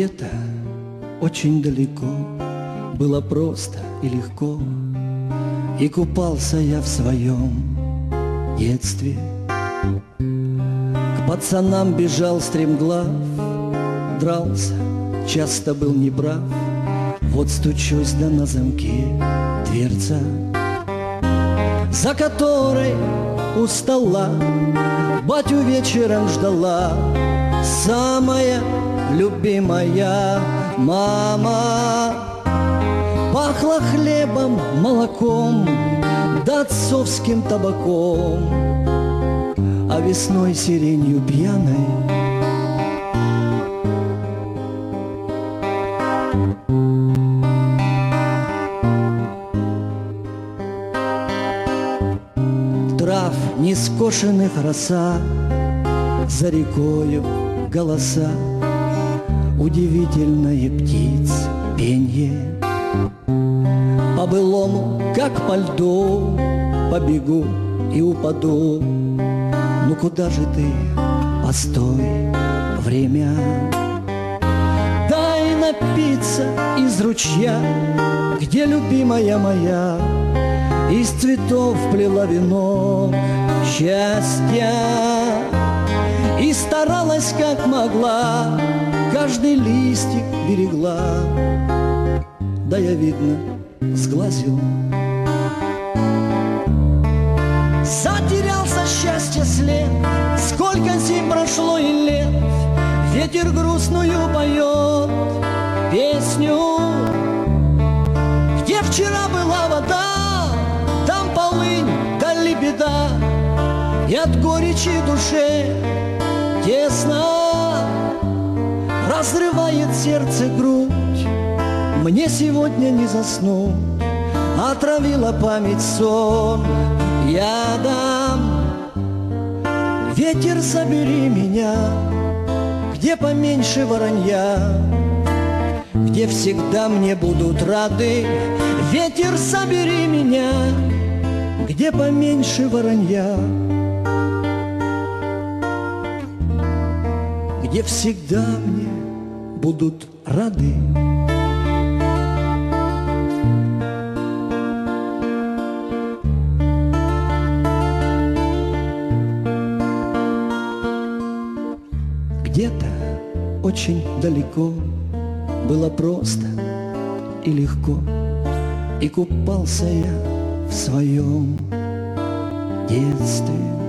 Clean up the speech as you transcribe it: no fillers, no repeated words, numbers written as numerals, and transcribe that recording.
Где-то очень далеко было просто и легко, и купался я в своем детстве. К пацанам бежал стремглав, дрался, часто был неправ. Вот стучусь, да на замке дверца, за которой у стола батю вечером ждала самая любимая мама. Пахло хлебом, молоком, да отцовским табаком, а весной сиренью пьяной трав нескошенных роса, за рекою голоса, удивительное птиц пенье. По-былому, как по льду, побегу и упаду. Ну куда же ты, постой, время? Дай напиться из ручья, где любимая моя из цветов плела венок счастья. И старалась как могла, каждый листик берегла. Да я, видно, сглазил. Затерялся счастье след, сколько зим прошло и лет. Ветер грустную поет песню. Где вчера была вода, там полынь да лебеда, и от горечи душе тесно разрывает сердце грудь. Мне сегодня не заснуть, отравила память сон ядом. Ветер, забери меня, где поменьше воронья, где всегда мне будут рады. Ветер, собери меня, где поменьше воронья, где всегда мне будут рады. Где-то очень далеко было просто и легко, и купался я в своем детстве.